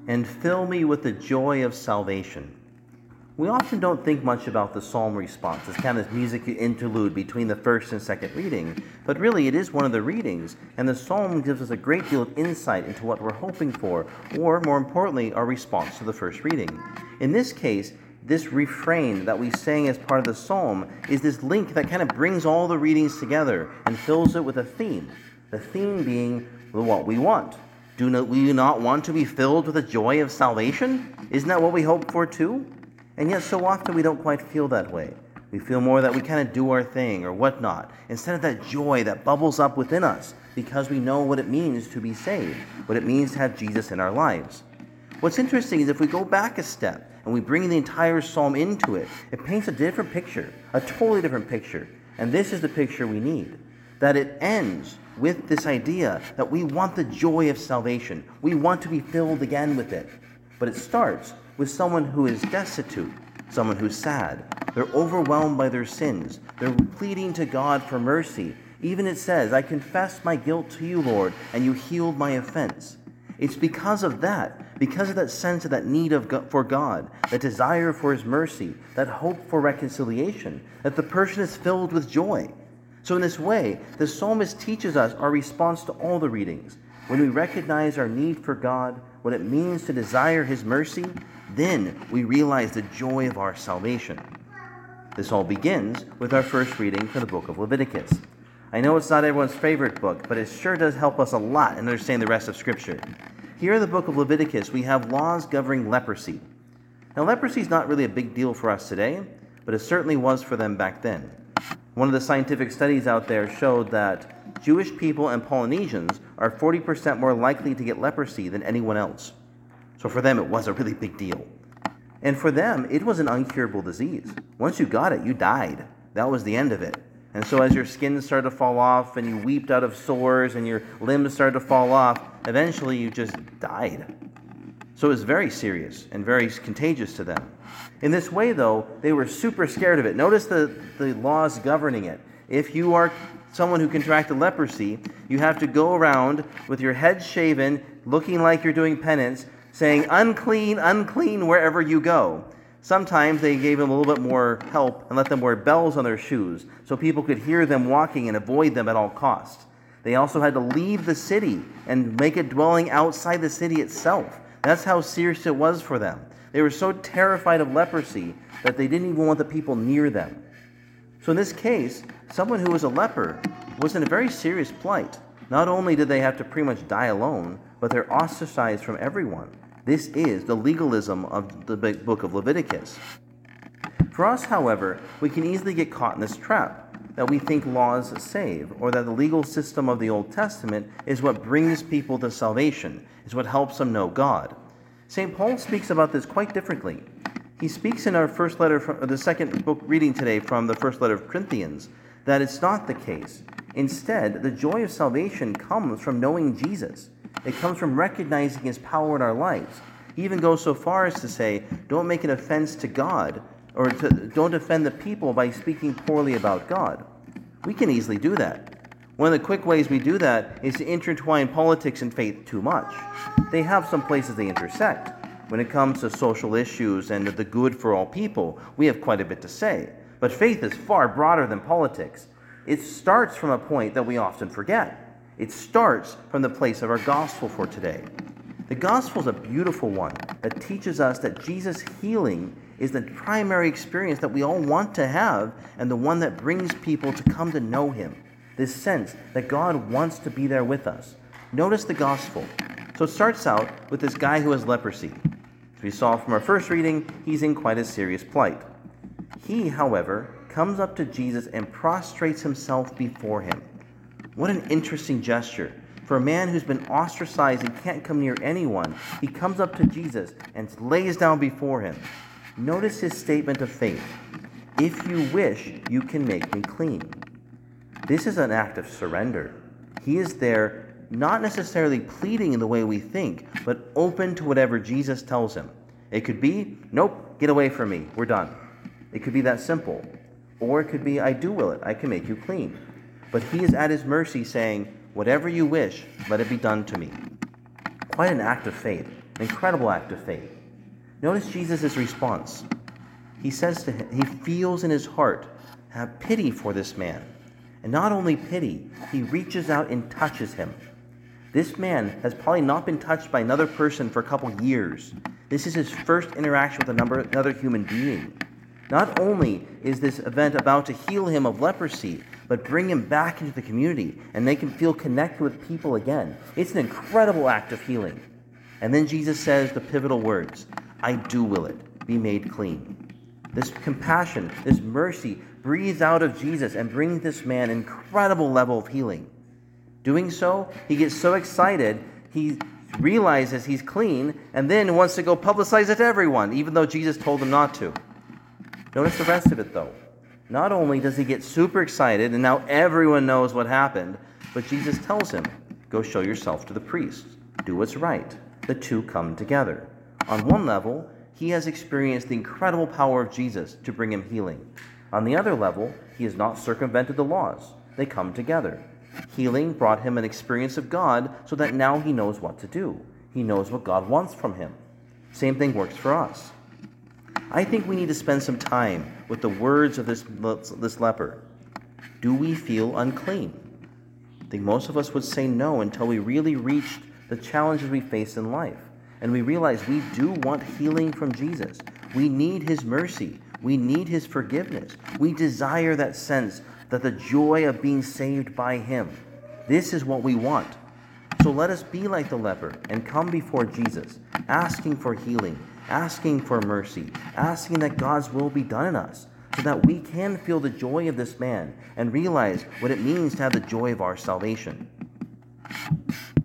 and fill me with the joy of salvation. We often don't think much about the psalm response. It's kind of this music interlude between the first and second reading, but really it is one of the readings, and the psalm gives us a great deal of insight into what we're hoping for, or more importantly, our response to the first reading. In this case, this refrain that we sang as part of the psalm is this link that kind of brings all the readings together and fills it with a theme. The theme being what we want. Do we not want to be filled with the joy of salvation? Isn't that what we hope for too? And yet so often we don't quite feel that way. We feel more that we kind of do our thing or whatnot, instead of that joy that bubbles up within us because we know what it means to be saved, what it means to have Jesus in our lives. What's interesting is if we go back a step and we bring the entire psalm into it, it paints a different picture, a totally different picture. And this is the picture we need. That it ends with this idea that we want the joy of salvation. We want to be filled again with it. But it starts with someone who is destitute, someone who's sad. They're overwhelmed by their sins. They're pleading to God for mercy. Even it says, I confess my guilt to you, Lord, and you healed my offense. It's because of that sense of that need for God, that desire for his mercy, that hope for reconciliation, that the person is filled with joy. So in this way, the psalmist teaches us our response to all the readings. When we recognize our need for God, what it means to desire his mercy, then we realize the joy of our salvation. This all begins with our first reading from the book of Leviticus. I know it's not everyone's favorite book, but it sure does help us a lot in understanding the rest of Scripture. Here in the book of Leviticus, we have laws governing leprosy. Now, leprosy is not really a big deal for us today, but it certainly was for them back then. One of the scientific studies out there showed that Jewish people and Polynesians are 40% more likely to get leprosy than anyone else. So for them, it was a really big deal. And for them, it was an uncurable disease. Once you got it, you died. That was the end of it. And so as your skin started to fall off and you weeped out of sores and your limbs started to fall off, eventually you just died. So it was very serious and very contagious to them. In this way, though, they were super scared of it. Notice the laws governing it. If you are someone who contracted leprosy, you have to go around with your head shaven, looking like you're doing penance, saying, unclean, unclean, wherever you go. Sometimes they gave them a little bit more help and let them wear bells on their shoes so people could hear them walking and avoid them at all costs. They also had to leave the city and make a dwelling outside the city itself. That's how serious it was for them. They were so terrified of leprosy that they didn't even want the people near them. So in this case, someone who was a leper was in a very serious plight. Not only did they have to pretty much die alone, but they're ostracized from everyone. This is the legalism of the book of Leviticus. For us, however, we can easily get caught in this trap, that we think laws save, or that the legal system of the Old Testament is what brings people to salvation, is what helps them know God. St. Paul speaks about this quite differently. He speaks in our first letter, the second book reading today from the first letter of Corinthians, that it's not the case. Instead, the joy of salvation comes from knowing Jesus. It comes from recognizing his power in our lives. He even goes so far as to say, don't make an offense to God, or don't offend the people by speaking poorly about God. We can easily do that. One of the quick ways we do that is to intertwine politics and faith too much. They have some places they intersect. When it comes to social issues and the good for all people, we have quite a bit to say. But faith is far broader than politics. It starts from a point that we often forget. It starts from the place of our gospel for today. The gospel is a beautiful one that teaches us that Jesus' healing is the primary experience that we all want to have and the one that brings people to come to know him. This sense that God wants to be there with us. Notice the gospel. So it starts out with this guy who has leprosy. As we saw from our first reading, he's in quite a serious plight. He, however, comes up to Jesus and prostrates himself before him. What an interesting gesture. For a man who's been ostracized and can't come near anyone, he comes up to Jesus and lays down before him. Notice his statement of faith. If you wish, you can make me clean. This is an act of surrender. He is there not necessarily pleading in the way we think, but open to whatever Jesus tells him. It could be, nope, get away from me, we're done. It could be that simple. Or it could be, I do will it, I can make you clean. But he is at his mercy saying, whatever you wish, let it be done to me. Quite an act of faith. An incredible act of faith. Notice Jesus' response. He says to him, he feels in his heart, have pity for this man. And not only pity, he reaches out and touches him. This man has probably not been touched by another person for a couple years. This is his first interaction with another human being. Not only is this event about to heal him of leprosy, but bring him back into the community and make him feel connected with people again. It's an incredible act of healing. And then Jesus says the pivotal words, I do will it, be made clean. This compassion, this mercy breathes out of Jesus and brings this man an incredible level of healing. Doing so, he gets so excited, he realizes he's clean and then wants to go publicize it to everyone, even though Jesus told him not to. Notice the rest of it, though. Not only does he get super excited, and now everyone knows what happened, but Jesus tells him, go show yourself to the priest. Do what's right. The two come together. On one level, he has experienced the incredible power of Jesus to bring him healing. On the other level, he has not circumvented the laws. They come together. Healing brought him an experience of God so that now he knows what to do. He knows what God wants from him. Same thing works for us. I think we need to spend some time with the words of this leper. Do we feel unclean? I think most of us would say no until we really reached the challenges we face in life. And we realize we do want healing from Jesus. We need his mercy. We need his forgiveness. We desire that sense that the joy of being saved by him. This is what we want. So let us be like the leper and come before Jesus, asking for healing, asking for mercy, asking that God's will be done in us, so that we can feel the joy of this man and realize what it means to have the joy of our salvation.